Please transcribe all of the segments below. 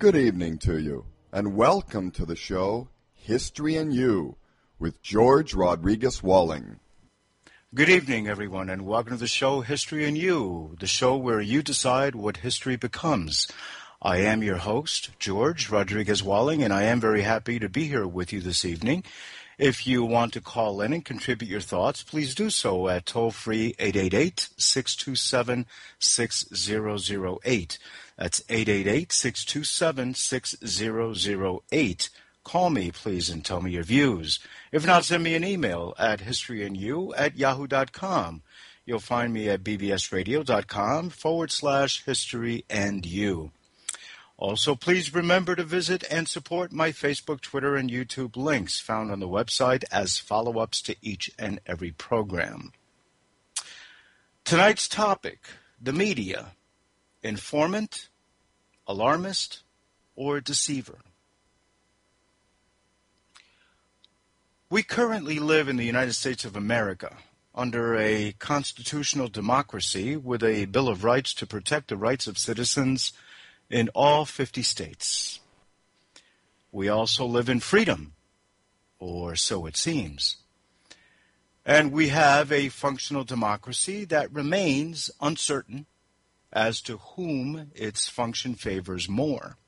Good evening to you, and welcome to the show History and You with George Rodriguez Walling. Good evening, everyone, and welcome to the show History and You, the show where you decide what history becomes. I am your host, George Rodriguez Walling, and I am very happy to be here with you this evening. If you want to call in and contribute your thoughts, please do so at toll-free 888-627-6008. That's 888-627-6008. Call me, please, and tell me your views. If not, send me an email at historyandyou@yahoo.com. You'll find me at bbsradio.com/historyandyou. Also, please remember to visit and support my Facebook, Twitter, and YouTube links found on the website as follow-ups to each and every program. Tonight's topic, the media, informant, alarmist, or deceiver. We currently live in the United States of America under a constitutional democracy with a Bill of Rights to protect the rights of citizens in all 50 states. We also live in freedom, or so it seems. And we have a functional democracy that remains uncertain as to whom its function favors more.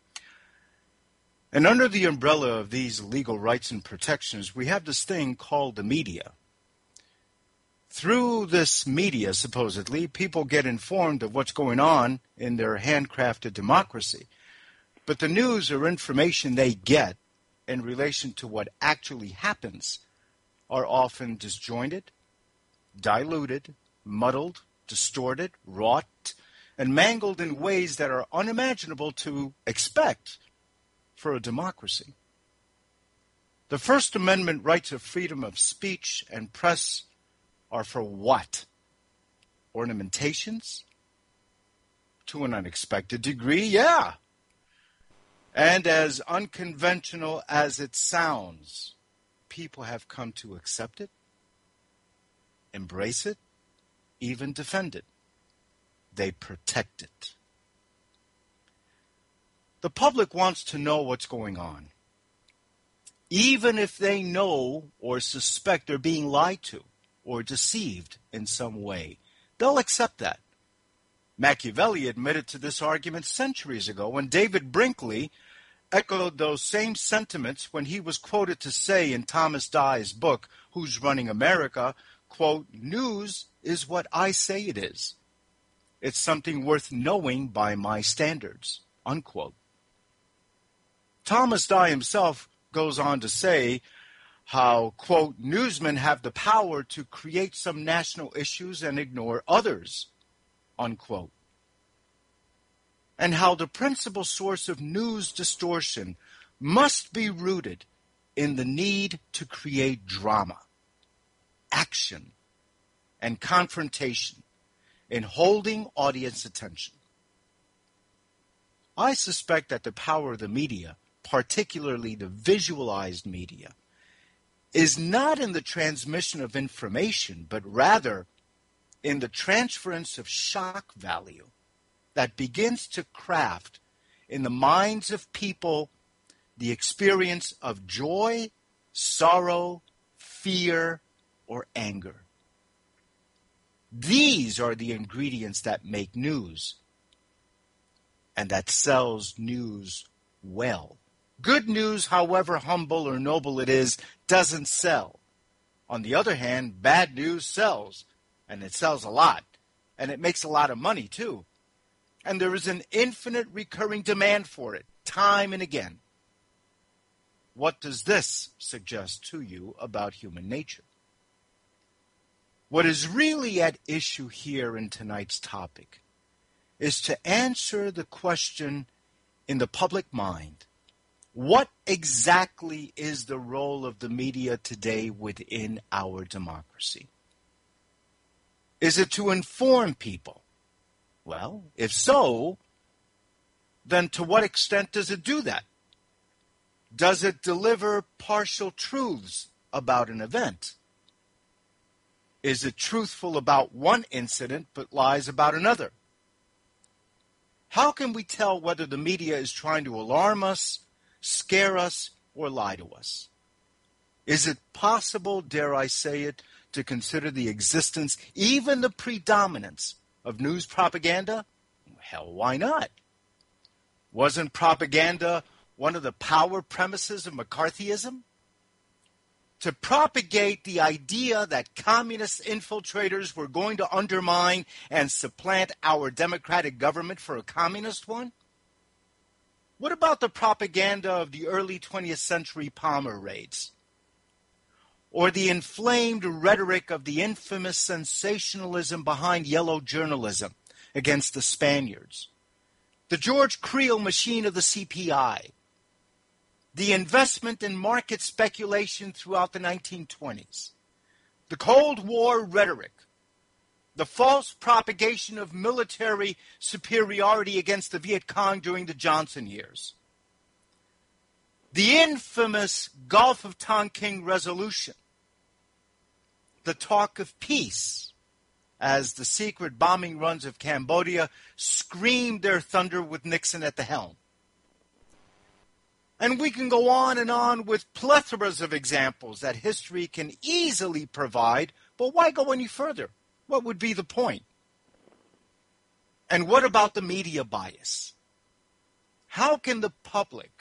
And under the umbrella of these legal rights and protections, we have this thing called the media. Through this media, supposedly, people get informed of what's going on in their handcrafted democracy. But the news or information they get in relation to what actually happens are often disjointed, diluted, muddled, distorted, wrought, and mangled in ways that are unimaginable to expect for a democracy. The First Amendment rights of freedom of speech and press are for what? Ornamentations? To an unexpected degree, yeah. And as unconventional as it sounds, people have come to accept it, embrace it, even defend it. They protect it. The public wants to know what's going on, even if they know or suspect they're being lied to or deceived in some way. They'll accept that. Machiavelli admitted to this argument centuries ago, and David Brinkley echoed those same sentiments when he was quoted to say in Thomas Dye's book, Who's Running America, quote, "News is what I say it is. It's something worth knowing by my standards," unquote. Thomas Dye himself goes on to say how, quote, "Newsmen have the power to create some national issues and ignore others," unquote. And how the principal source of news distortion must be rooted in the need to create drama, action, and confrontation in holding audience attention. I suspect that the power of the media, particularly the visualized media, is not in the transmission of information, but rather in the transference of shock value that begins to craft in the minds of people the experience of joy, sorrow, fear, or anger. These are the ingredients that make news, and that sells news well. Good news, however humble or noble it is, doesn't sell. On the other hand, bad news sells, and it sells a lot, and it makes a lot of money too. And there is an infinite recurring demand for it, time and again. What does this suggest to you about human nature? What is really at issue here in tonight's topic is to answer the question in the public mind: what exactly is the role of the media today within our democracy? Is it to inform people? Well, if so, then to what extent does it do that? Does it deliver partial truths about an event? Is it truthful about one incident but lies about another? How can we tell whether the media is trying to alarm us, scare us, or lie to us? Is it possible, dare I say it, to consider the existence, even the predominance, of news propaganda? Hell, why not? Wasn't propaganda one of the power premises of McCarthyism? To propagate the idea that communist infiltrators were going to undermine and supplant our democratic government for a communist one? What about the propaganda of the early 20th century Palmer raids? Or the inflamed rhetoric of the infamous sensationalism behind yellow journalism against the Spaniards? The George Creel machine of the CPI? The investment in market speculation throughout the 1920s? The Cold War rhetoric? The false propagation of military superiority against the Viet Cong during the Johnson years? The infamous Gulf of Tonkin resolution? The talk of peace, as the secret bombing runs of Cambodia screamed their thunder with Nixon at the helm? And we can go on and on with plethoras of examples that history can easily provide, but why go any further? What would be the point? And what about the media bias? How can the public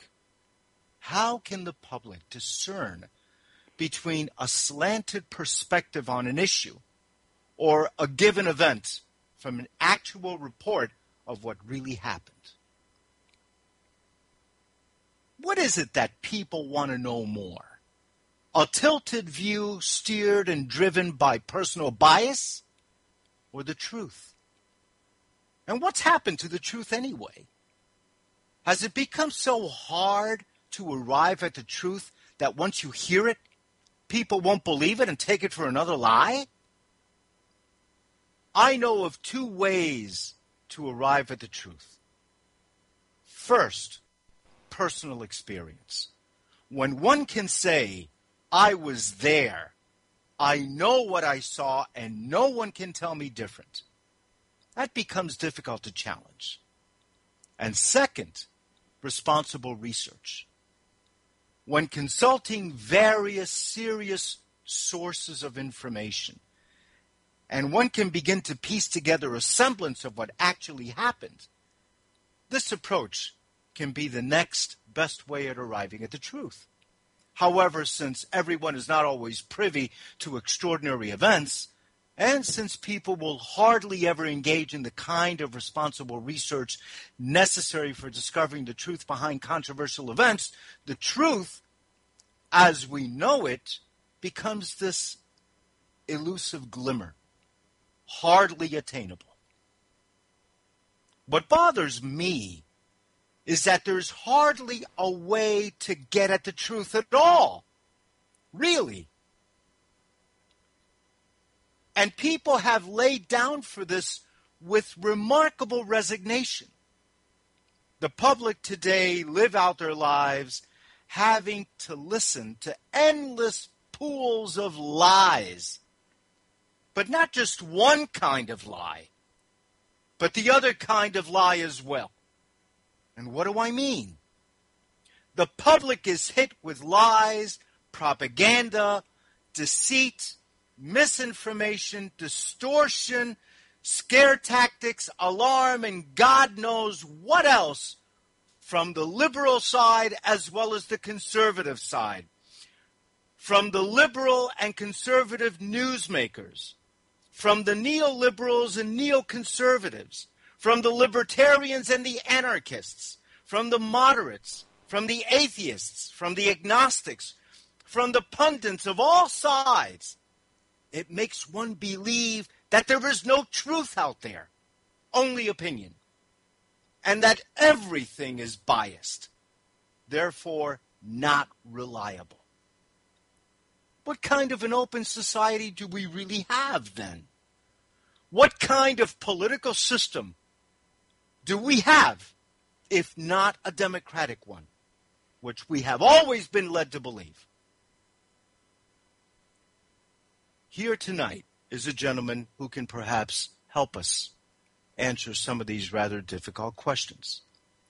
discern between a slanted perspective on an issue or a given event from an actual report of what really happened? What is it that people want to know more? A tilted view steered and driven by personal bias, or the truth? And what's happened to the truth anyway? Has it become so hard to arrive at the truth that once you hear it, people won't believe it and take it for another lie? I know of two ways to arrive at the truth. First, personal experience. When one can say, I was there, I know what I saw, and no one can tell me different, that becomes difficult to challenge. And second, responsible research. When consulting various serious sources of information, and one can begin to piece together a semblance of what actually happened, this approach can be the next best way at arriving at the truth. However, since everyone is not always privy to extraordinary events, and since people will hardly ever engage in the kind of responsible research necessary for discovering the truth behind controversial events, the truth, as we know it, becomes this elusive glimmer, hardly attainable. What bothers me is that there's hardly a way to get at the truth at all. Really. And people have laid down for this with remarkable resignation. The public today live out their lives having to listen to endless pools of lies. But not just one kind of lie, but the other kind of lie as well. And what do I mean? The public is hit with lies, propaganda, deceit, misinformation, distortion, scare tactics, alarm, and God knows what else from the liberal side as well as the conservative side. From the liberal and conservative newsmakers, from the neoliberals and neoconservatives, from the libertarians and the anarchists, from the moderates, from the atheists, from the agnostics, from the pundits of all sides. It makes one believe that there is no truth out there, only opinion, and that everything is biased, therefore not reliable. What kind of an open society do we really have then? What kind of political system do we have, if not a democratic one, which we have always been led to believe? Here tonight is a gentleman who can perhaps help us answer some of these rather difficult questions.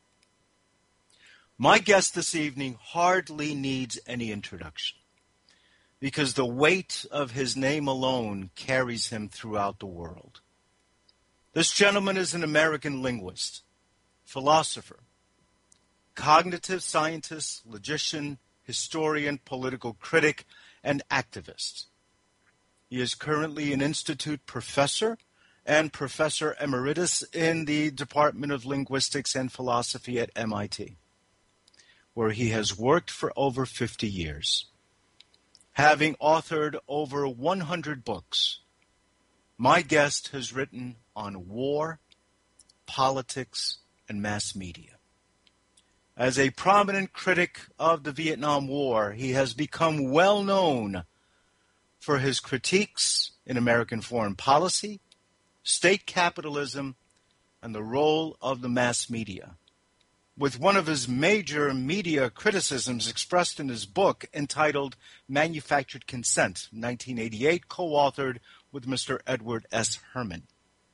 My guest this evening hardly needs any introduction because the weight of his name alone carries him throughout the world. This gentleman is an American linguist, philosopher, cognitive scientist, logician, historian, political critic, and activist. He is currently an institute professor and professor emeritus in the Department of Linguistics and Philosophy at MIT, where he has worked for over 50 years, having authored over 100 books. My guest has written on war, politics, and mass media. As a prominent critic of the Vietnam War, he has become well known for his critiques in American foreign policy, state capitalism, and the role of the mass media. With one of his major media criticisms expressed in his book entitled Manufactured Consent, 1988, co-authored with Mr. Edward S. Herman.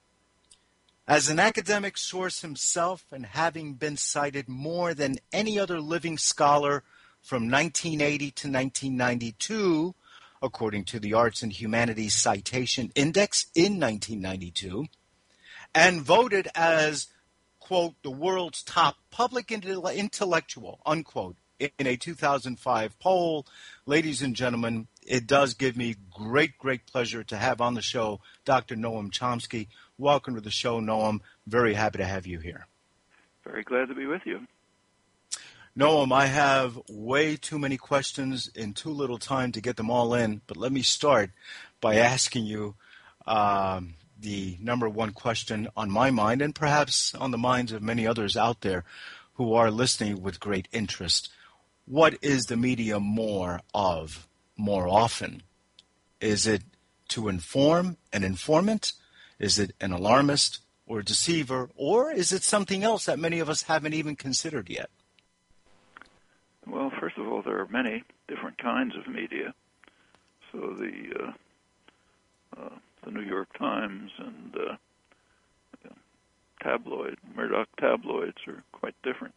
As an academic source himself and having been cited more than any other living scholar from 1980 to 1992, according to the Arts and Humanities Citation Index in 1992, and voted as, quote, the world's top public intellectual, unquote, in a 2005 poll. Ladies and gentlemen, it does give me great, great pleasure to have on the show Dr. Noam Chomsky. Welcome to the show, Noam. Very happy to have you here. Very glad to be with you. Noam, I have way too many questions in too little time to get them all in, but let me start by asking you the number one question on my mind and perhaps on the minds of many others out there who are listening with great interest. What is the media more of more often? Is it to inform an informant? Is it an alarmist or a deceiver? Or is it something else that many of us haven't even considered yet? Well, first of all, there are many different kinds of media. So the New York Times and Murdoch tabloids are quite different.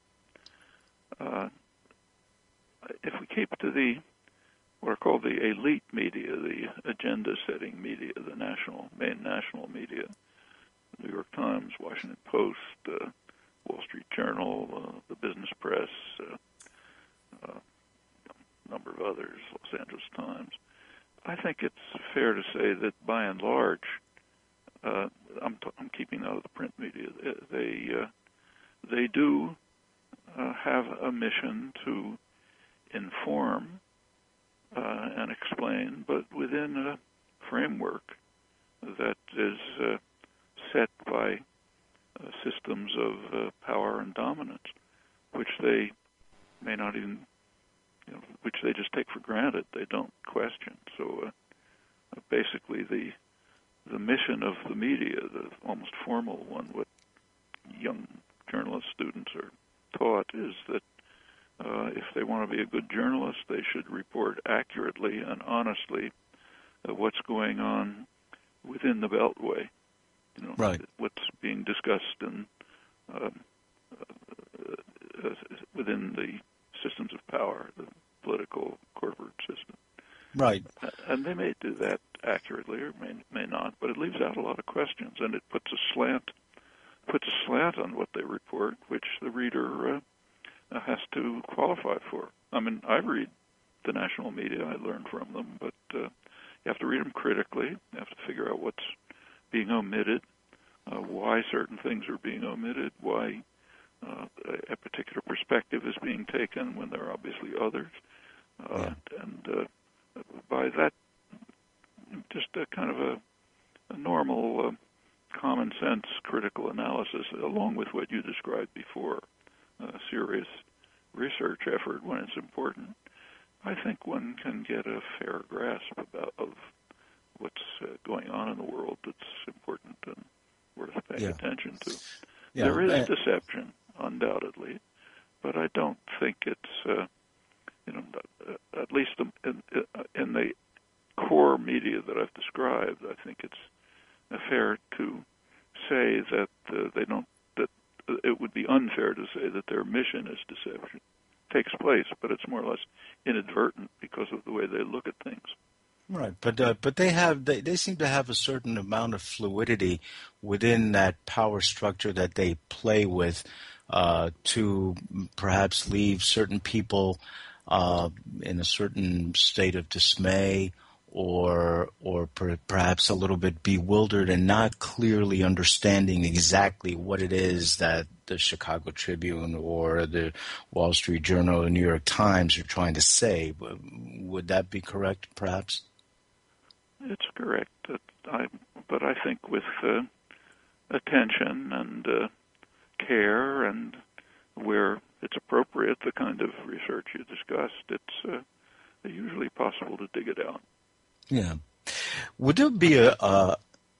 If we keep to what are called the elite media, the agenda-setting media, the main national media, New York Times, Washington Post, Wall Street Journal, the Business Press, a number of others, Los Angeles Times. I think it's fair to say that by and large, I'm keeping out of the print media. They do have a mission to inform and explain, but within a framework that is set by systems of power and dominance, which they may not even, which they just take for granted. They don't question. So basically the mission of the media, the almost formal one, what young journalist students are taught is that if they want to be a good journalist, they should report accurately and honestly what's going on within the Beltway. Right. What's being discussed in within the systems of power, the political corporate system. Right. And they may do that accurately or may not, but it leaves out a lot of questions, and it puts a slant on what they report, which the reader has to qualify for. I mean, I read the national media, I learn from them, but you have to read them critically. You have to figure out what's being omitted, why certain things are being omitted, why a particular perspective is being taken when there are obviously others. And by that, just a kind of a normal, common sense critical analysis, along with what you described before, serious research effort when it's important, I think one can get a fair grasp of what's going on in the world that's important and worth paying attention to. Yeah. There is deception, undoubtedly, but I don't think it's, at least in the core media that I've described, I think it's fair to say that they don't. That it would be unfair to say that their mission is deception. It takes place, but it's more or less inadvertent because of the way they look at things. Right, but they seem to have a certain amount of fluidity within that power structure that they play with to perhaps leave certain people in a certain state of dismay or perhaps a little bit bewildered and not clearly understanding exactly what it is that the Chicago Tribune or the Wall Street Journal or the New York Times are trying to say. Would that be correct, perhaps? It's correct. But I think with attention and care and where it's appropriate, the kind of research you discussed, it's usually possible to dig it out. Yeah. Would there be I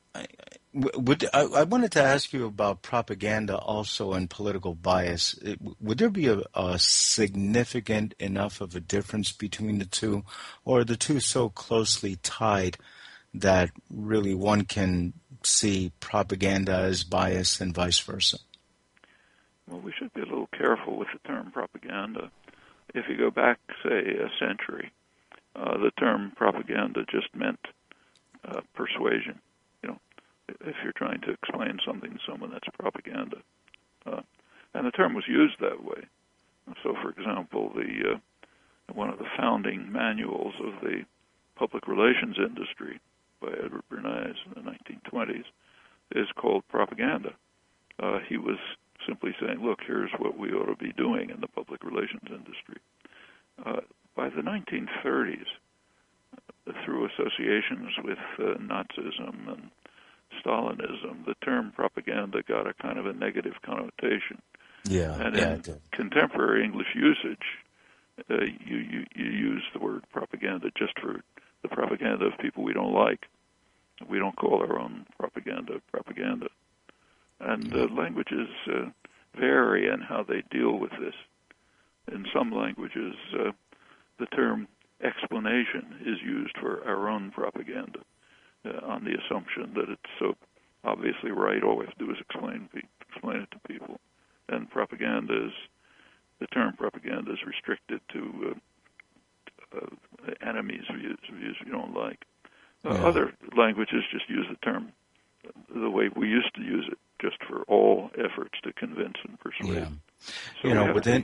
wanted to ask you about propaganda also and political bias. Would there be a significant enough of a difference between the two, or are the two so closely tied that really one can see propaganda as bias and vice versa? Well, we should be a little careful with the term propaganda. If you go back, say, a century, the term propaganda just meant persuasion. If you're trying to explain something to someone, that's propaganda. And the term was used that way. So, for example, one of the founding manuals of the public relations industry by Edward Bernays in the 1920s is called Propaganda. He was simply saying, look, here's what we ought to be doing in the public relations industry. By the 1930s, through associations with Nazism and Stalinism, the term propaganda got a kind of a negative connotation. And in contemporary English usage, you use the word propaganda just for the propaganda of people we don't like. We don't call our own propaganda propaganda. And languages vary in how they deal with this. In some languages, the term explanation is used for our own propaganda on the assumption that it's so obviously right, all we have to do is explain it to people. And the term propaganda is restricted to enemies' views we don't like. Other languages just use the term the way we used to use it, just for all efforts to convince and persuade. So within...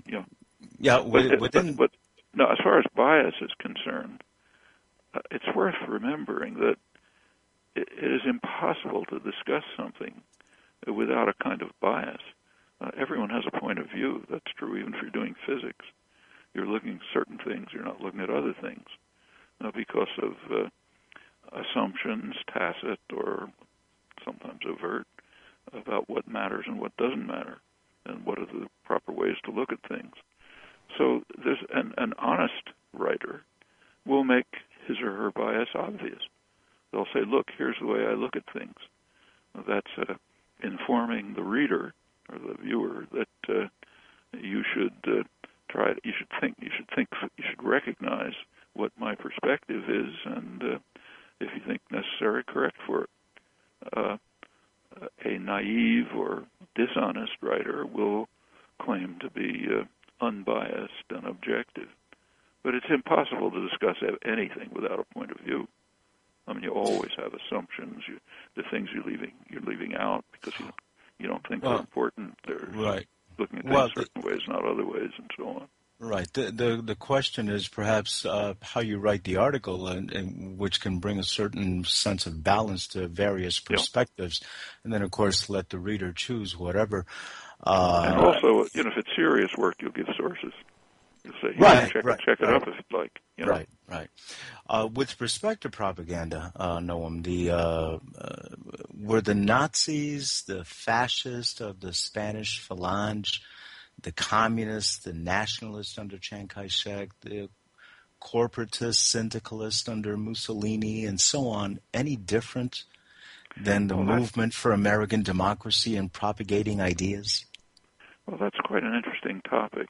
But no, as far as bias is concerned, it's worth remembering that it is impossible to discuss something without a kind of bias. Everyone has a point of view. That's true even if you're doing physics. You're looking at certain things, you're not looking at other things because of assumptions, tacit or sometimes overt, about what matters and what doesn't matter, and what are the proper ways to look at things. So there's an honest writer will make his or her bias obvious. They'll say, look, here's the way I look at things. That's informing the reader or the viewer that you should you should recognize what my perspective is, and if you think necessary, correct for it. A naive or dishonest writer will claim to be unbiased and objective. But it's impossible to discuss anything without a point of view. I mean, you always have assumptions. The things you're leaving out because you don't think they're important. They're looking at things certain ways, not other ways, and so on. Right. The question is perhaps how you write the article, and which can bring a certain sense of balance to various perspectives, and then of course let the reader choose whatever. And also, if it's serious work, you'll give sources. You'll say, check it up if you'd like. Right. With respect to propaganda, Noam, were the Nazis, the fascists of the Spanish Phalange, the communists, the nationalists under Chiang Kai-shek, the corporatist syndicalists under Mussolini, and so on, any different than the movement for American democracy and propagating ideas? Well, that's quite an interesting topic.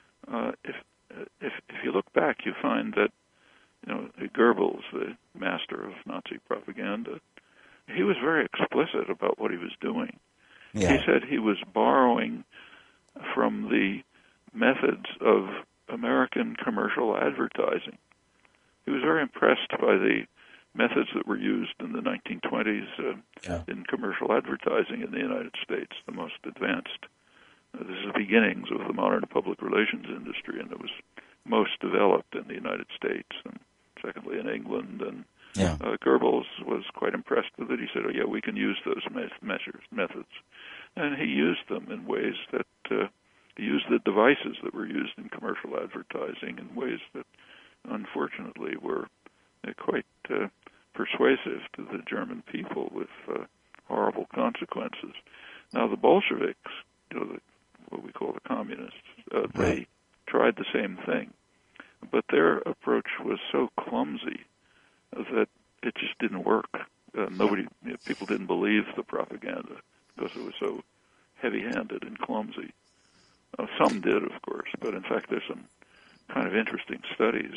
If you look back, you find that Goebbels, the master of Nazi propaganda, he was very explicit about what he was doing. Yeah. He said he was borrowing from the methods of American commercial advertising. He was very impressed by the methods that were used in the 1920s in commercial advertising in the United States, the most advanced. This is the beginnings of the modern public relations industry, and it was most developed in the United States, and secondly in England. And Goebbels was quite impressed with it. He said, "Oh yeah, we can use those methods," and he used them in ways that he used the devices that were used in commercial advertising in ways that, unfortunately, were quite persuasive to the German people with horrible consequences. Now, the Bolsheviks, what we call the communists, they tried the same thing, but their approach was so clumsy that it just didn't work. People didn't believe the propaganda because it was so heavy-handed and clumsy. Some did, of course, but in fact, there's some kind of interesting studies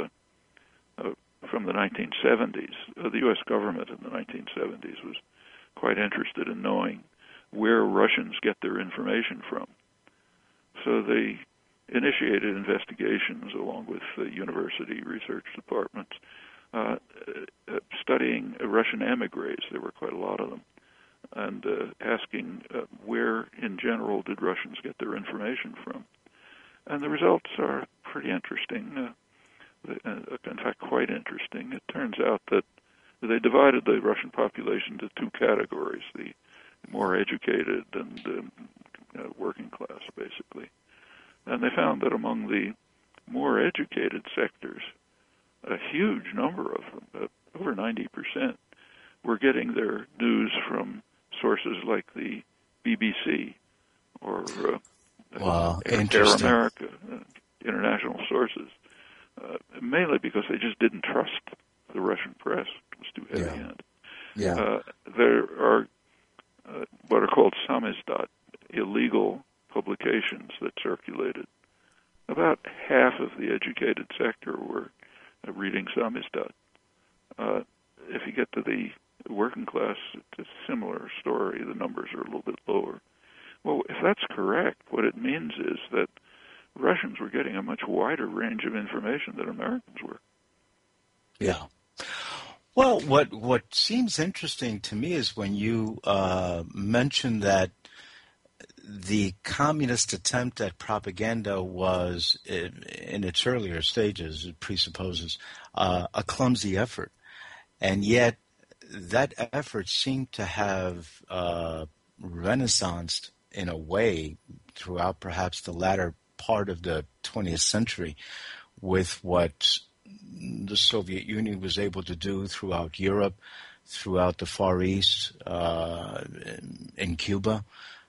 from the 1970s. The U.S. government in the 1970s was quite interested in knowing where Russians get their information from. So they initiated investigations along with university research departments, studying Russian emigres. There were quite a lot of them, and asking where, in general, did Russians get their information from. And the results are pretty interesting, in fact, quite interesting. It turns out that they divided the Russian population into two categories, the more educated and working class, basically. And they found that among the more educated sectors, a huge number of them, over 90%, were getting their news from sources like the BBC or Air America, international sources, mainly because they just didn't trust the Russian press. It was too heavy-handed. There are what are called samizdat, illegal publications that circulated. About half of the educated sector were reading samizdat. If you get to the working class, it's a similar story. The numbers are a little bit lower. Well, if that's correct, what it means is that Russians were getting a much wider range of information than Americans were. Yeah. Well, what seems interesting to me is when you mention that the communist attempt at propaganda was, in its earlier stages, it presupposes a clumsy effort. And yet that effort seemed to have renaissanced in a way throughout perhaps the latter part of the 20th century with what the Soviet Union was able to do throughout Europe, throughout the Far East, in Cuba.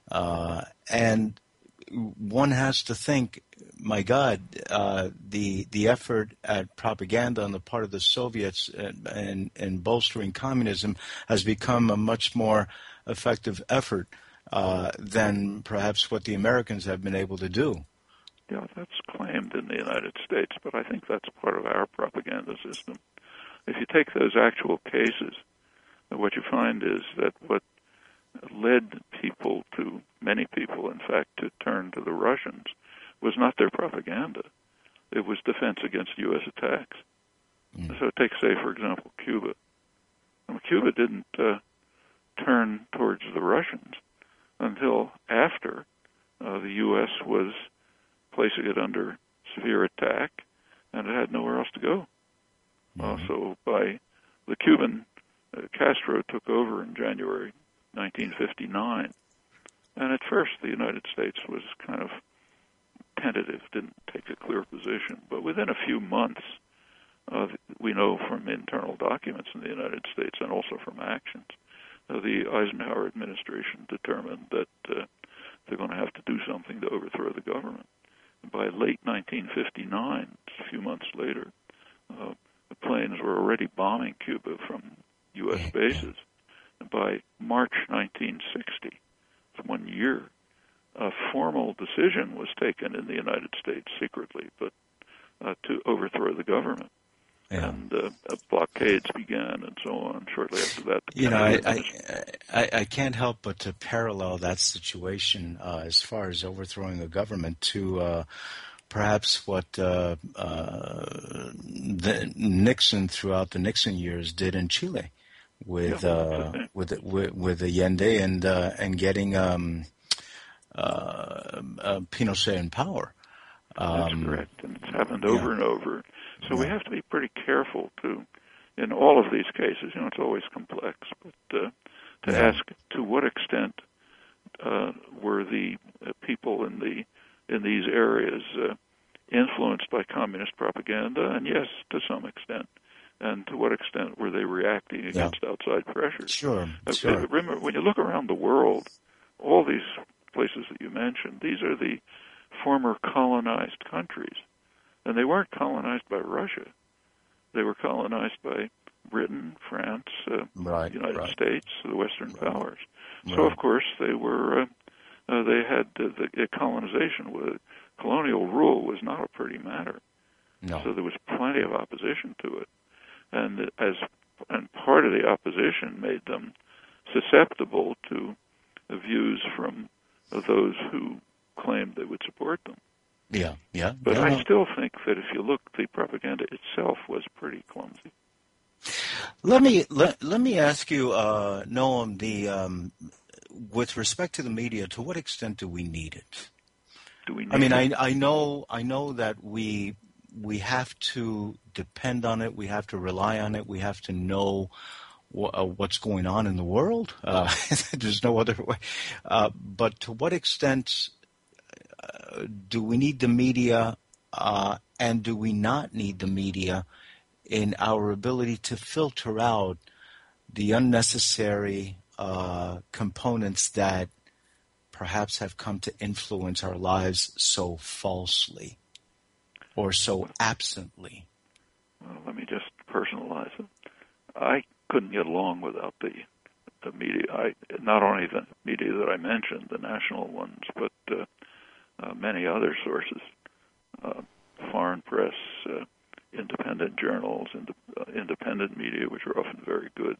And one has to think, my God, the effort at propaganda on the part of the Soviets and bolstering communism has become a much more effective effort than perhaps what the Americans have been able to do. Yeah, that's claimed in the United States, but I think that's part of our propaganda system. If you take those actual cases, what you find is that what led people to, many people in fact, to turn to the Russians was not their propaganda. It was defense against U.S. attacks. So take, say, for example, Cuba. Cuba didn't turn towards the Russians until after the U.S. was placing it under severe attack, and it had nowhere else to go. So by the Cuban, Castro took over in January 1959, and at first the United States was kind of tentative, didn't take a clear position. But within a few months, we know from internal documents in the United States and also from actions, the Eisenhower administration determined that they're going to have to do something to overthrow the government. By late 1959, a few months later, the planes were already bombing Cuba from U.S. bases. By March 1960, 1 year, a formal decision was taken in the United States secretly, but to overthrow the government. and blockades began, and so on. Shortly after that, I can't help but to parallel that situation as far as overthrowing a government to perhaps what Nixon throughout the Nixon years did in Chile with Allende and getting Pinochet in power. That's correct, and it's happened over and over. So we have to be pretty careful in all of these cases. It's always complex, but to ask to what extent were the people in these areas influenced by communist propaganda, and yes, to some extent. And to what extent were they reacting against outside pressures? Sure. Remember, when you look around the world, all these places that you mentioned, these are the former colonized countries. And they weren't colonized by Russia. They were colonized by Britain, France, United States, the Western powers. So, of course, they were. They had the colonization. Colonial rule was not a pretty matter. No. So there was plenty of opposition to it, and part of the opposition made them susceptible to views from those who claimed they would support them. Yeah. But I still think that if you look, the propaganda itself was pretty clumsy. Let me ask you, Noam, with respect to the media, to what extent do we need it? I know that we have to depend on it. We have to rely on it. We have to know what's going on in the world. There's no other way. But to what extent do we need the media, and do we not need the media in our ability to filter out the unnecessary components that perhaps have come to influence our lives so falsely or so absently? Well, let me just personalize it. I couldn't get along without the media. Not only the media that I mentioned, the national ones, but many other sources, foreign press, independent journals, independent media, which are often very good,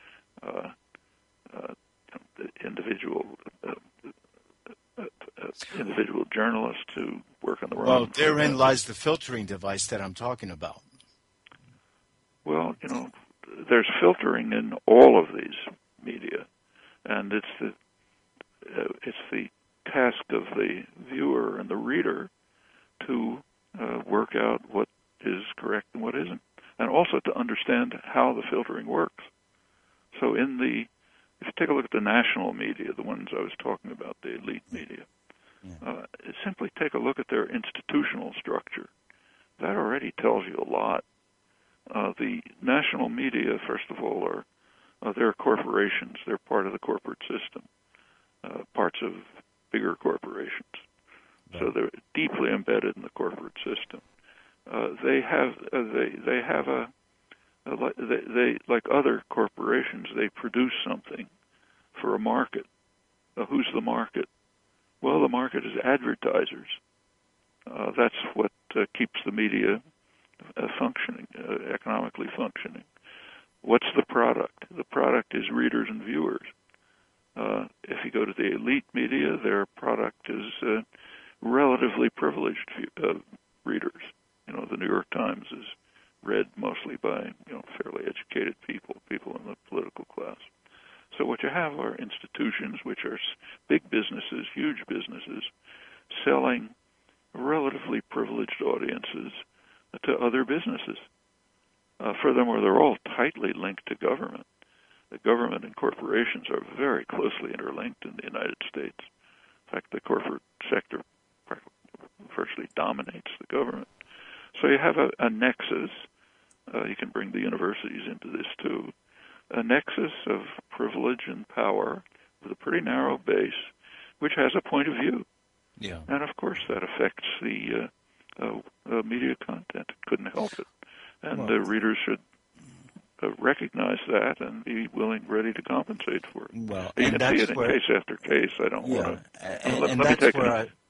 individual journalists who work on the wrong. Well, therein lies the filtering device that I'm talking about. Well, there's filtering in all of these media, and it's the task of the viewer and the reader to work out what is correct and what isn't, and also to understand how the filtering works. So if you take a look at the national media, the ones I was talking about, the elite media, simply take a look at their institutional structure. That already tells you a lot. The national media, first of all, they're corporations. They're part of the corporate system, parts of bigger corporations. So they're deeply embedded in the corporate system. They like other corporations, they produce something for a market. Who's the market? Well, the market is advertisers. That's what keeps the media functioning, economically functioning. What's the product? The product is readers and viewers. If you go to the elite media, their product is relatively privileged readers. The New York Times is read mostly by fairly educated people in the political class. So what you have are institutions which are big businesses, huge businesses, selling relatively privileged audiences to other businesses. Furthermore, they're all tightly linked to government. The government and corporations are very closely interlinked in the United States. In fact, the corporate sector virtually dominates the government. So you have a nexus. You can bring the universities into this too. A nexus of privilege and power with a pretty narrow base, which has a point of view. Yeah. And of course that affects the media content. Couldn't help it. And the readers should recognize that and be ready to compensate for it. Well, you and can see that's it in where, case after case. I don't want to. And that's where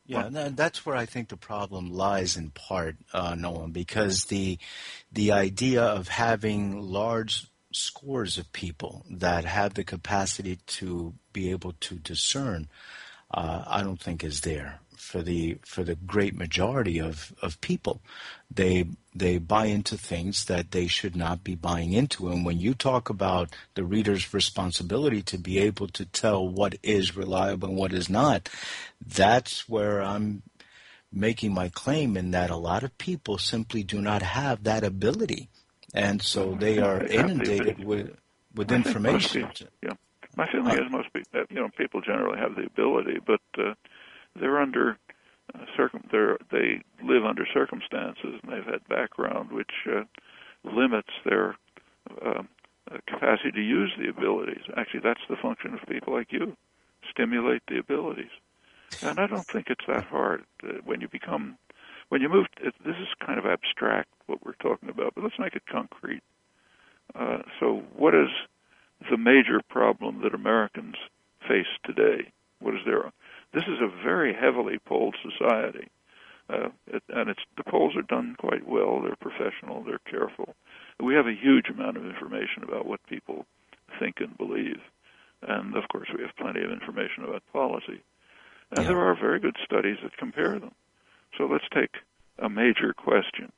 Yeah, that's where I think the problem lies in part, Noam, because the idea of having large scores of people that have the capacity to be able to discern, I don't think is there for the great majority of people. They buy into things that they should not be buying into. And when you talk about the reader's responsibility to be able to tell what is reliable and what is not, that's where I'm making my claim, in that a lot of people simply do not have that ability. And so they are inundated with information. My feeling is most people, people generally have the ability, but they're under they live under circumstances, and they've had background which limits their capacity to use the abilities. Actually, that's the function of people like you: stimulate the abilities. And I don't think it's that hard when you move. This is kind of abstract what we're talking about, but let's make it concrete. So, what is the major problem that Americans face today? What is there? This is a very heavily polled society, and the polls are done quite well. They're professional. They're careful. We have a huge amount of information about what people think and believe, and of course, we have plenty of information about policy. And there are very good studies that compare them. So let's take a major question.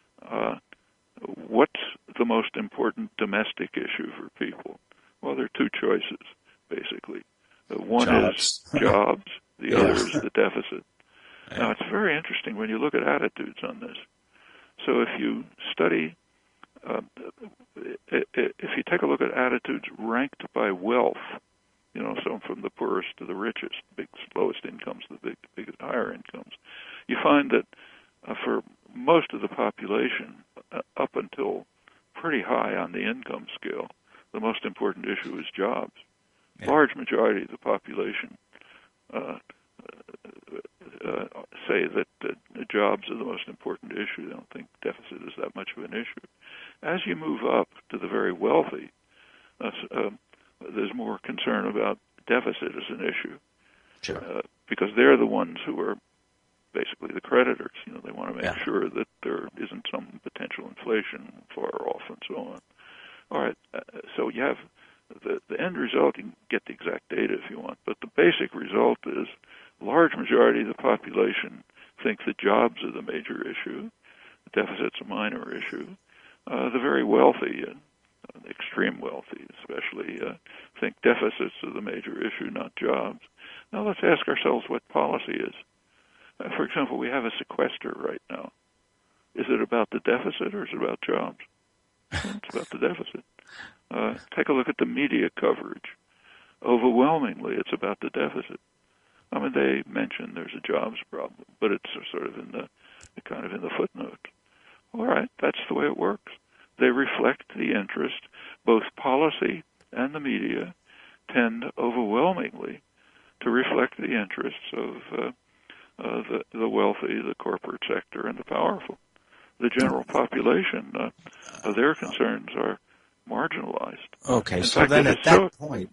What's the most important domestic issue for people? Well, there are two choices, basically. One is jobs. The other is the deficit. Now, it's very interesting when you look at attitudes on this. So if you study, if you take a look at attitudes ranked by wealth, so from the poorest to the richest, lowest incomes to the big higher incomes, you find that for most of the population, up until pretty high on the income scale, the most important issue is jobs. Large majority of the population say that jobs are the most important issue. They don't think deficit is that much of an issue. As you move up to the very wealthy, there's more concern about deficit as an issue, because they're the ones who are basically the creditors. They want to make sure that there isn't some potential inflation far off and so on. All right, so you have the end result. You can get the exact data if you want, but the basic result is large majority of the population think that jobs are the major issue, the deficit's a minor issue. The very wealthy and extreme wealthy especially think deficits are the major issue, not jobs. Now let's ask ourselves what policy is. For example, we have a sequester right now. Is it about the deficit or is it about jobs? It's about the deficit. Take a look at the media coverage. Overwhelmingly, it's about the deficit. I mean, they mention there's a jobs problem, but it's sort of in the footnote. All right, that's the way it works. They reflect the interest. Both policy and the media tend overwhelmingly to reflect the interests of the wealthy, the corporate sector, and the powerful. The general population, their concerns are marginalized. Okay, so then at that point,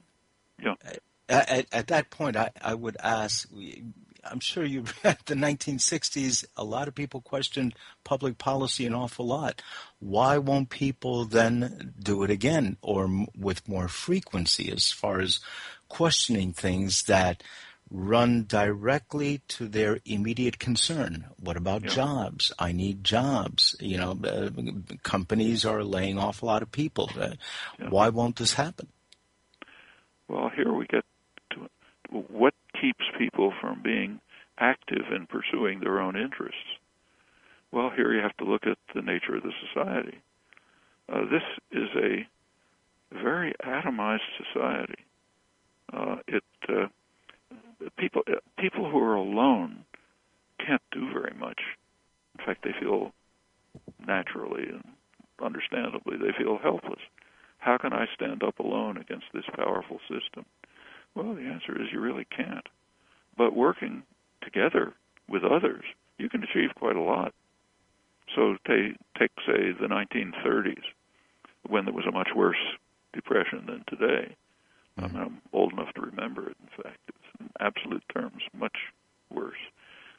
at that point, I would ask, I'm sure you read the 1960s, a lot of people questioned public policy an awful lot. Why won't people then do it again, or with more frequency, as far as questioning things that run directly to their immediate concern? What about jobs? I need jobs. Companies are laying off a lot of people. Why won't this happen? Well, here we get to what keeps people from being active in pursuing their own interests. Well, here you have to look at the nature of the society. This is a very atomized society. People who are alone can't do very much. In fact, they feel naturally and understandably, they feel helpless. How can I stand up alone against this powerful system? Well, the answer is you really can't. But working together with others, you can achieve quite a lot. So take, say, the 1930s, when there was a much worse depression than today. I'm old enough to remember it, in fact. It was, in absolute terms, much worse.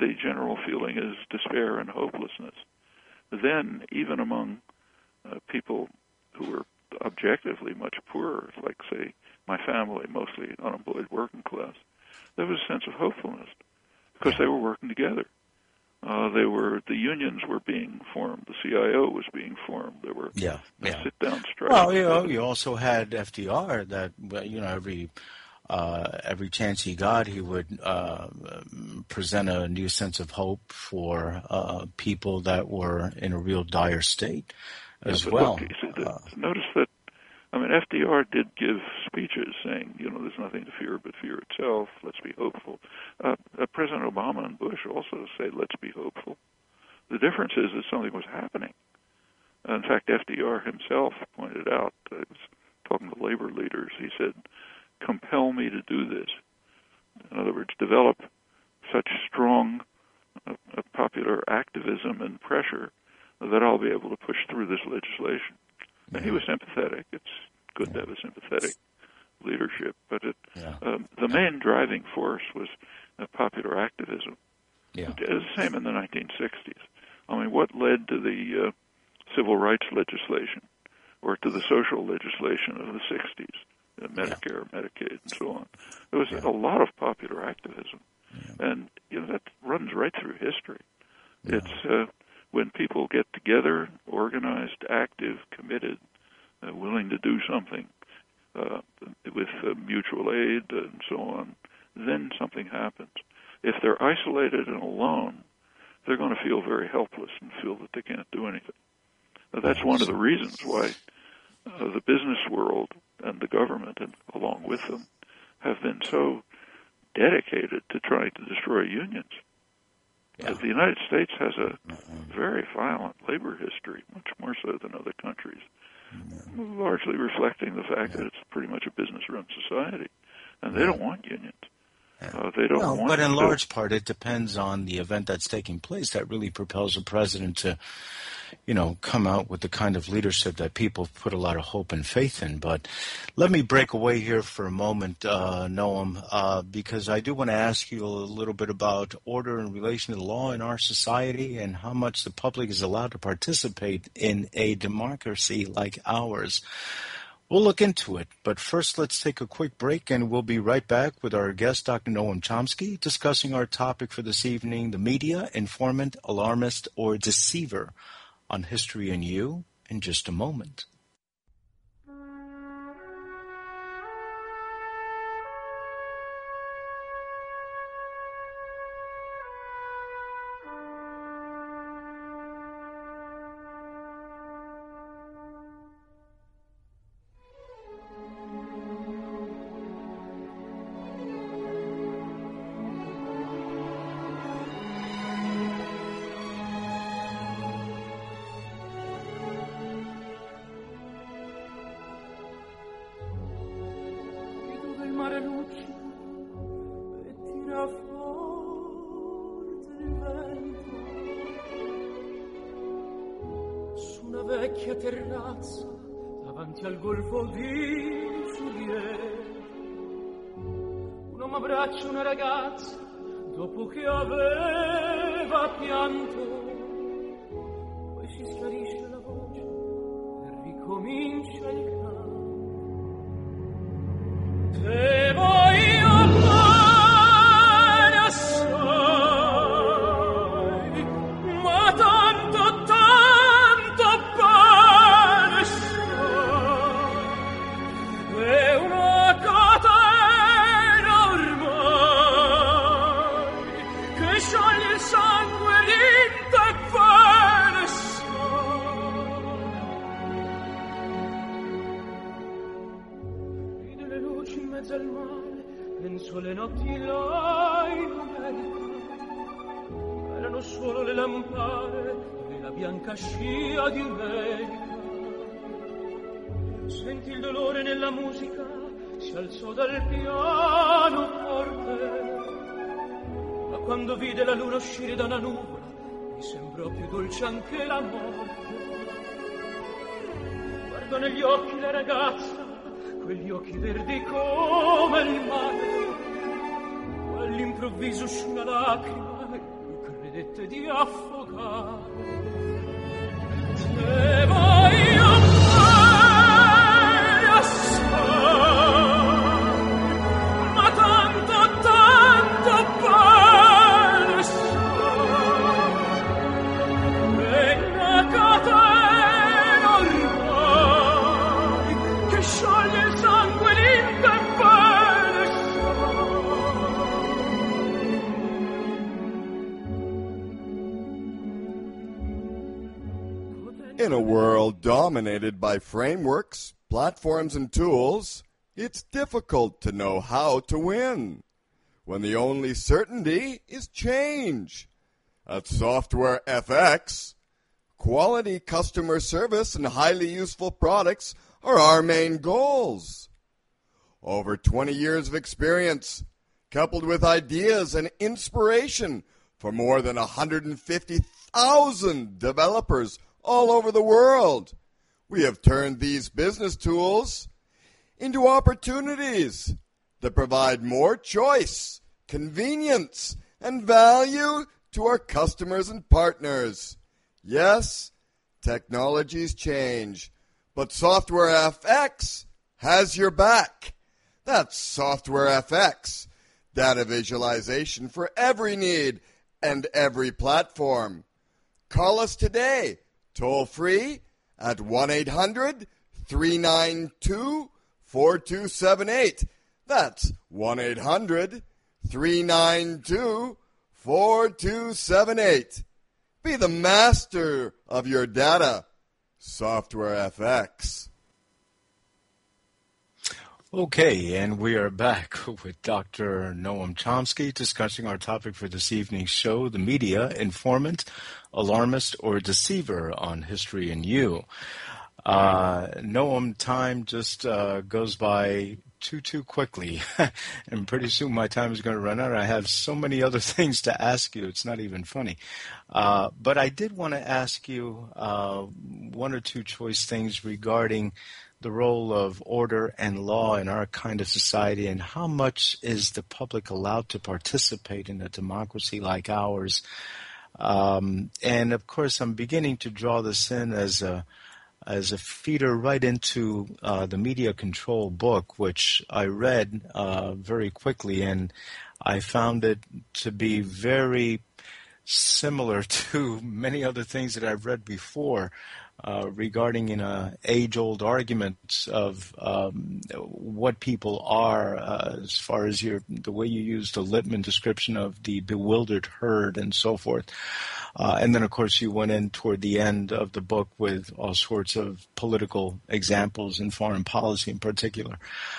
the general feeling is despair and hopelessness. Then, even among people who were objectively much poorer, like, say, my family, mostly unemployed working class, there was a sense of hopefulness because they were working together. The unions were being formed. The CIO was being formed. There were sit-down strikes. Well, you also had FDR that, every chance he got, he would present a new sense of hope for people that were in a real dire state as well. Look, notice that, FDR did give speeches saying, there's nothing to fear but fear itself. Let's be hopeful. President Obama and Bush also say, let's be hopeful. The difference is that something was happening. In fact, FDR himself pointed out, he was talking to labor leaders, he said, compel me to do this. In other words, develop such strong popular activism and pressure that I'll be able to push through this legislation. And he was sympathetic. It's good to have a sympathetic leadership, but the main driving force was popular activism. It was the same in the 1960s. What led to the civil rights legislation or to the social legislation of the 60s, Medicare, Medicaid, and so on? There was a lot of popular activism, and that runs right through history. It's when people get together, organized, active, committed, willing to do something with mutual aid and so on, then something happens. If they're isolated and alone, they're going to feel very helpless and feel that they can't do anything. That's one of the reasons why the business world and the government, and along with them, have been so dedicated to trying to destroy unions. The United States has a very violent labor history, much more so than other countries, largely reflecting the fact that it's pretty much a business-run society, and they don't want unions. They don't want. But in large part, it depends on the event that's taking place that really propels a president to, come out with the kind of leadership that people put a lot of hope and faith in. But let me break away here for a moment, Noam, because I do want to ask you a little bit about order in relation to the law in our society and how much the public is allowed to participate in a democracy like ours. We'll look into it, but first let's take a quick break, and we'll be right back with our guest, Dr. Noam Chomsky, discussing our topic for this evening, the media, informant, alarmist, or deceiver, on History and You, in just a moment. Vecchia terrazza davanti al golfo di Giulietta, un uomo abbraccia una ragazza dopo che aveva pianto, poi si schiarisce la voce e ricomincia il canto. Te voglio bene assai, ma tanto è una catena ormai che scioglie il sangue l'inte bene sai. Vide le luci in mezzo al mare, penso alle notti là in America, erano solo le lampade e la bianca scia di America. Sentì il dolore nella musica, si alzò dal pianoforte, ma quando vide la luna uscire da una nuvola, mi sembrò più dolce anche la morte. Guardò negli occhi la ragazza, quegli occhi verdi come il mare, all'improvviso uscì una lacrima e lui credette di affogare. Te voglio bene assai, ma tanto, tanto bene sai. E una catena ormai che scioglie il sangue limpo e bene In a world dominated by frameworks, platforms, and tools, it's difficult to know how to win when the only certainty is change. At Software FX, quality customer service and highly useful products are our main goals. Over 20 years of experience, coupled with ideas and inspiration for more than 150,000 developers all over the world, we have turned these business tools into opportunities that provide more choice, convenience, and value to our customers and partners. Yes, technologies change, but Software FX has your back. That's Software FX, data visualization for every need and every platform. Call us today, toll free at 1-800-392-4278. That's 1-800-392-4278. Be the master of your data. Software FX. Okay, and we are back with Dr. Noam Chomsky discussing our topic for this evening's show, the media, informant, alarmist, or deceiver on History and You. Noam, time just goes by too quickly, and pretty soon my time is going to run out. I have so many other things to ask you, it's not even funny. But I did want to ask you one or two choice things regarding the role of order and law in our kind of society, and how much is the public allowed to participate in a democracy like ours. And of course, I'm beginning to draw this in as a feeder right into the Media Control book, which I read very quickly, and I found it to be very similar to many other things that I've read before regarding age-old arguments of what people are, as far as the way you use the Lippmann description of the bewildered herd and so forth. And then, of course, you went in toward the end of the book with all sorts of political examples in foreign policy in particular.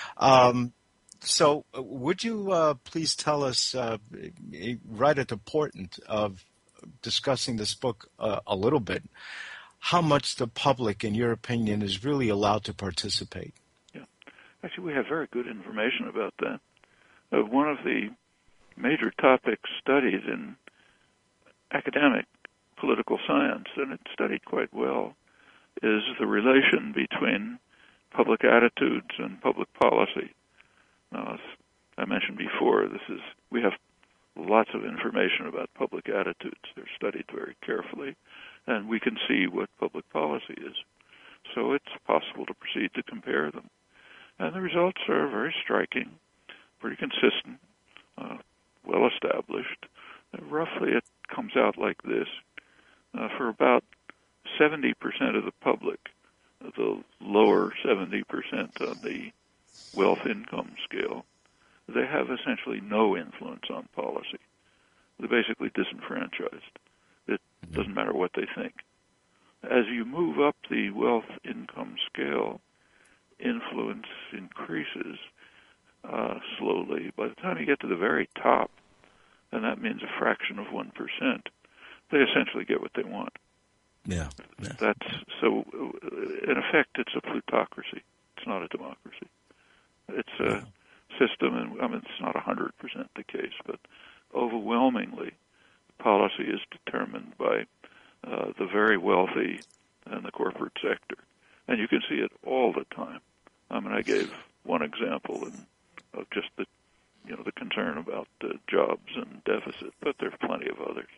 So would you please tell us, right at the point of discussing this book a little bit, how much the public, in your opinion, is really allowed to participate? Yeah. Actually, we have very good information about that. One of the major topics studied in academic political science, and it's studied quite well, is the relation between public attitudes and public policy. Now, as I mentioned before, we have lots of information about public attitudes. They're studied very carefully, and we can see what public policy is. So it's possible to proceed to compare them. And the results are very striking, pretty consistent, well established. Roughly it comes out like this. For about 70% of the public, the lower 70% on the wealth income scale, they have essentially no influence on policy. They're basically disenfranchised. It doesn't matter what they think. As you move up the wealth income scale, influence increases slowly. By the time you get to the very top, and that means a fraction of 1%, they essentially get what they want. Yeah. So, in effect, it's a plutocracy. It's not a democracy. It's a system, and I mean, it's not 100% the case, but overwhelmingly, policy is determined by the very wealthy and the corporate sector. And you can see it all the time. I mean, I gave one example of just the concern about jobs and deficit, but there's plenty of others.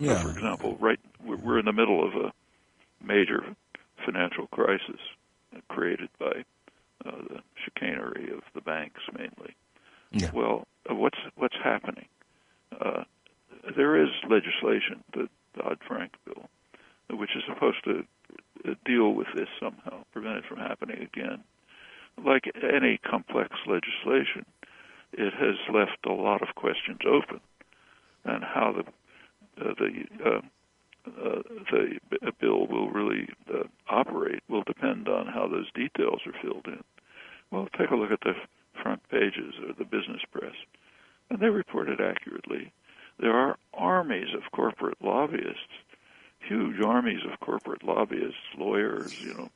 For example, we're in the middle of a major financial crisis created by the chicanery of the banks mainly. Yeah. Well, what's happening? There is legislation, the Dodd-Frank bill, which is supposed to deal with this somehow, prevent it from happening again. Like any complex legislation, it has left a lot of questions open, and how the bill will really operate will depend on how those details are filled in. Well, take a look at the front pages of the business press, and they report it accurately. There are armies of corporate lobbyists, huge armies of corporate lobbyists, lawyers,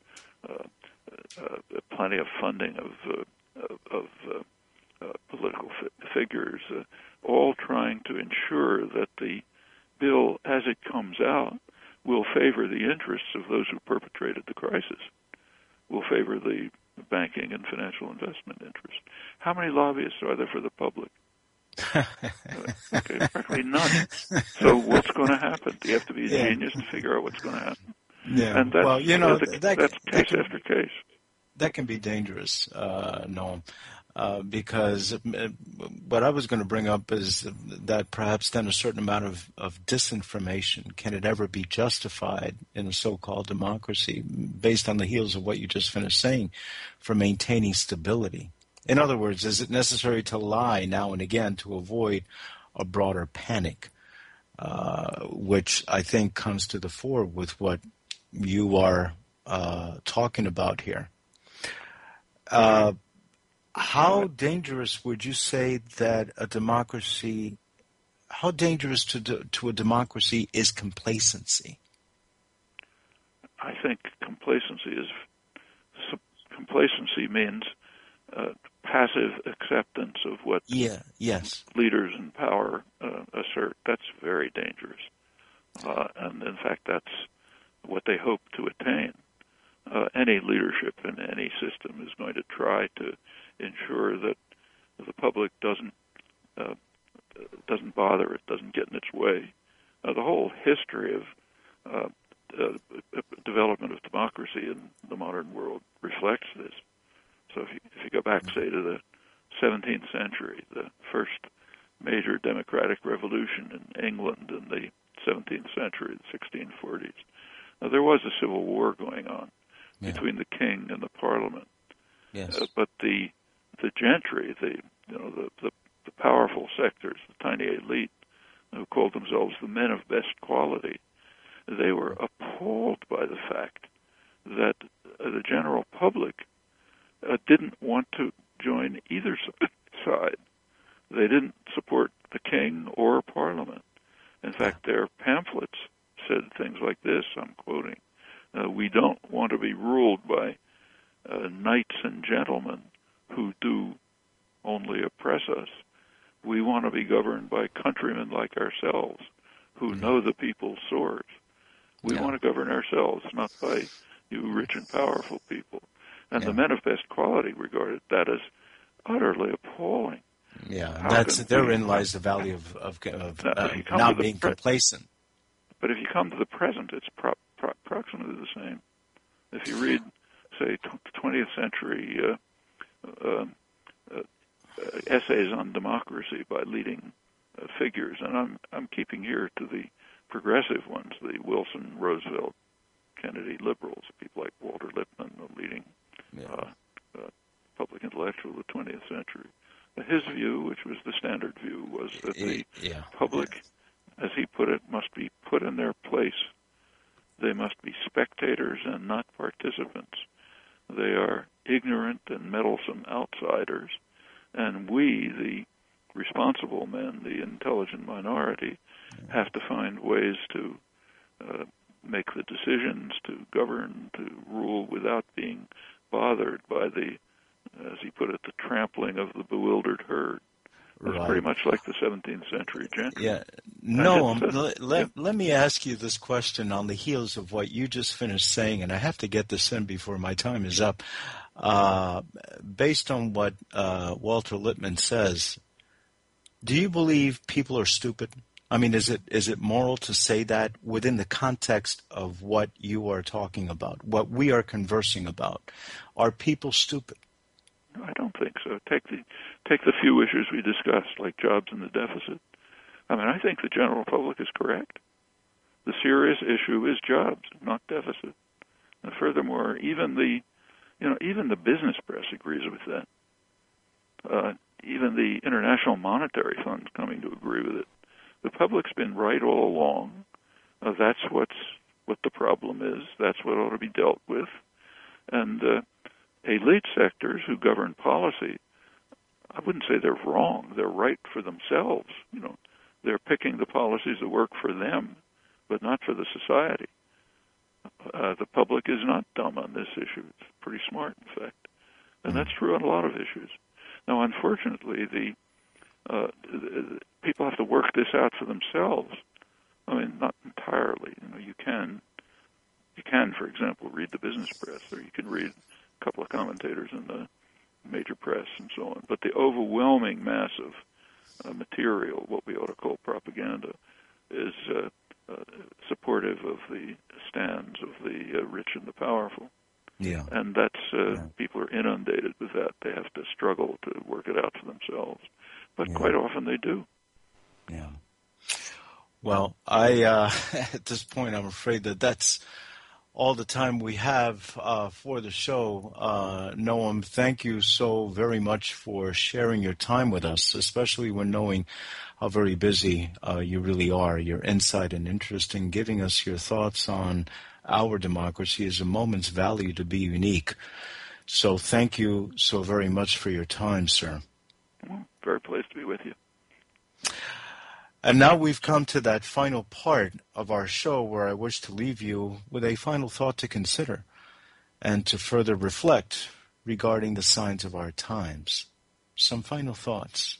plenty of funding of political figures, all trying to ensure that the bill, as it comes out, will favor the interests of those who perpetrated the crisis, will favor the banking and financial investment interests. How many lobbyists are there for the public? Okay, practically none. So what's going to happen? Do you have to be a genius to figure out what's going to happen? Yeah. And that's, that's case after case. That can be dangerous, Noam, because what I was going to bring up is that perhaps then a certain amount of disinformation, can it ever be justified in a so-called democracy based on the heels of what you just finished saying for maintaining stability? In other words, is it necessary to lie now and again to avoid a broader panic, which I think comes to the fore with what you are talking about here? How dangerous would you say that a democracy, how dangerous to a democracy is complacency? I think complacency means passive acceptance of what leaders in power assert. That's very dangerous. And in fact, that's what they hope to attain. Any leadership in any system is going to try to ensure that the public doesn't bother it, doesn't get in its way. The whole history of development of democracy in the modern world reflects this. So if you go back, say, to the 17th century, the first major democratic revolution in England in the 17th century, the 1640s, there was a civil war going on between the king and the parliament. Yes. But the gentry, the powerful sectors, the tiny elite, who called themselves the men of best quality, they were appalled by the fact that the general public didn't want to join either side. They didn't support the king or parliament. In fact, their pamphlets said things like this, I'm quoting, "We don't want to be ruled by knights and gentlemen who do only oppress us. We want to be governed by countrymen like ourselves who know the people's swords. We want to govern ourselves, not by you rich and powerful people." And the men of best quality regarded that as utterly appalling. Yeah, therein lies the value of not being complacent. But if you come to the present, it's approximately the same. If you read, say, 20th century essays on democracy by leading figures, and I'm keeping here to the progressive ones, the Wilson, Roosevelt, Kennedy liberals, people like Walter Lippmann, the leading public intellectual of the 20th century. His view, which was the standard view, was that the public, as he put it, must be put in their place. They must be spectators and not participants. They are ignorant and meddlesome outsiders, and we, the responsible men, the intelligent minority, have to find ways to make the decisions, to govern, to rule without being bothered by the, as he put it, the trampling of the bewildered herd. It was pretty much like the 17th century gentry. Yeah. No, let me ask you this question on the heels of what you just finished saying, and I have to get this in before my time is up. Based on what Walter Lippmann says, do you believe people are stupid? I mean, is it moral to say that within the context of what you are talking about, what we are conversing about? Are people stupid? No, I don't think so. Take the few issues we discussed, like jobs and the deficit. I mean, I think the general public is correct. The serious issue is jobs, not deficit. And furthermore, even the business press agrees with that. Even the International Monetary Fund's coming to agree with it. The public's been right all along. That's what the problem is. That's what ought to be dealt with. And elite sectors who govern policy, I wouldn't say they're wrong. They're right for themselves. They're picking the policies that work for them, but not for the society. The public is not dumb on this issue. It's pretty smart, in fact. And that's true on a lot of issues. Now, unfortunately, the people have to work this out for themselves. I mean, not entirely. You can, for example, read the business press, or you can read a couple of commentators in the major press and so on. But the overwhelming mass of material, what we ought to call propaganda, is supportive of the stands of the rich and the powerful. Yeah. And that's people are inundated with that. They have to struggle to work it out for themselves. But quite often they do. Yeah. Well, I at this point, I'm afraid that's all the time we have for the show. Noam, thank you so very much for sharing your time with us, especially when knowing how very busy you really are. Your insight and interest in giving us your thoughts on our democracy is a moment's value to be unique. So thank you so very much for your time, sir. Well, very pleased to be with you. And now we've come to that final part of our show where I wish to leave you with a final thought to consider and to further reflect regarding the signs of our times. Some final thoughts.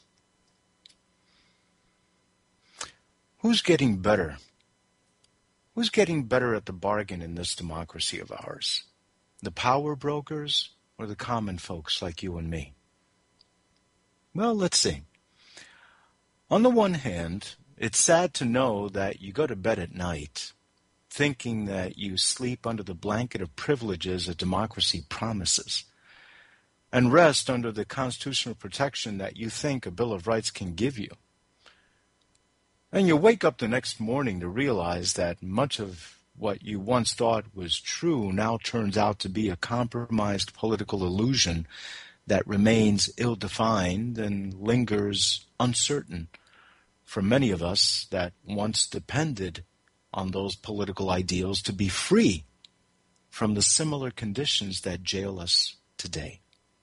Who's getting better? Who's getting better at the bargain in this democracy of ours? The power brokers or the common folks like you and me? Well, let's see. On the one hand, it's sad to know that you go to bed at night thinking that you sleep under the blanket of privileges a democracy promises and rest under the constitutional protection that you think a Bill of Rights can give you. And you wake up the next morning to realize that much of what you once thought was true now turns out to be a compromised political illusion that remains ill-defined and lingers uncertain for many of us that once depended on those political ideals to be free from the similar conditions that jail us today.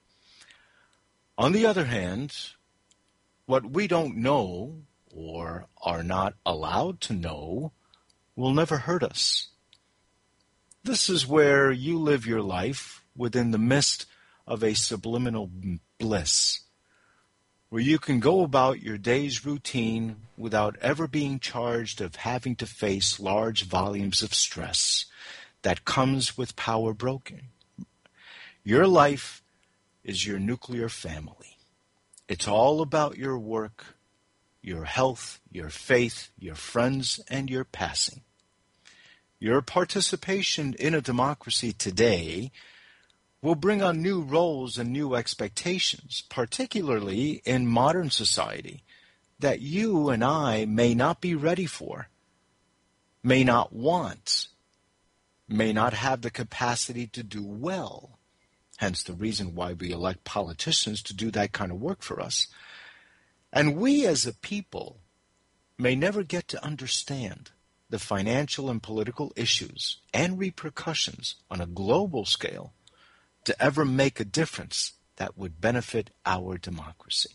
On the other hand, what we don't know or are not allowed to know will never hurt us. This is where you live your life within the midst of a subliminal bliss, where you can go about your day's routine without ever being charged of having to face large volumes of stress that comes with power broking. Your life is your nuclear family. It's all about your work, your health, your faith, your friends, and your passing. Your participation in a democracy today will bring on new roles and new expectations, particularly in modern society, that you and I may not be ready for, may not want, may not have the capacity to do well. Hence the reason why we elect politicians to do that kind of work for us. And we as a people may never get to understand the financial and political issues and repercussions on a global scale to ever make a difference that would benefit our democracy.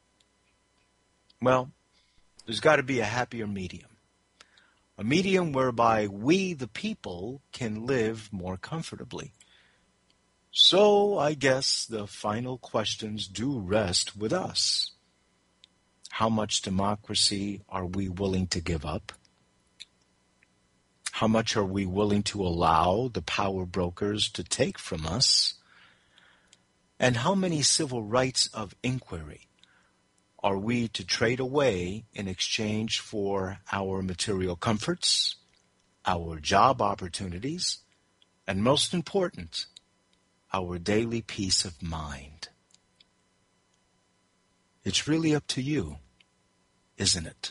Well, there's got to be a happier medium. A medium whereby we, the people, can live more comfortably. So I guess the final questions do rest with us. How much democracy are we willing to give up? How much are we willing to allow the power brokers to take from us? And how many civil rights of inquiry are we to trade away in exchange for our material comforts, our job opportunities, and most important, our daily peace of mind? It's really up to you, isn't it?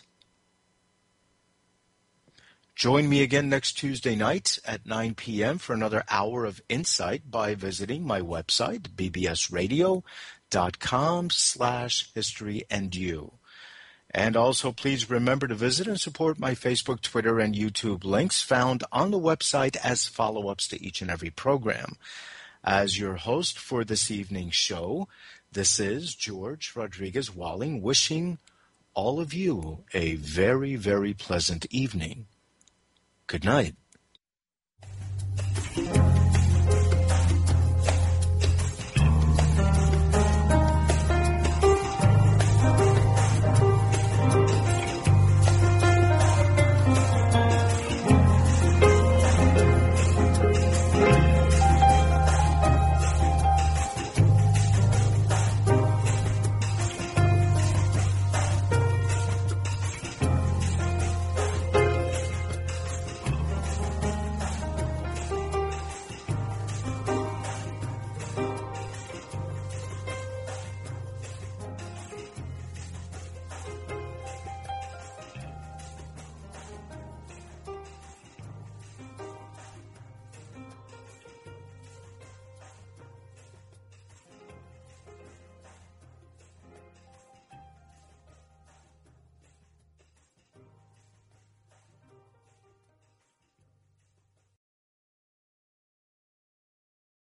Join me again next Tuesday night at 9 p.m. for another hour of insight by visiting my website, bbsradio.com/historyandyou. And also, please remember to visit and support my Facebook, Twitter, and YouTube links found on the website as follow-ups to each and every program. As your host for this evening's show, this is George Rodriguez Walling, wishing all of you a very, very pleasant evening. Good night.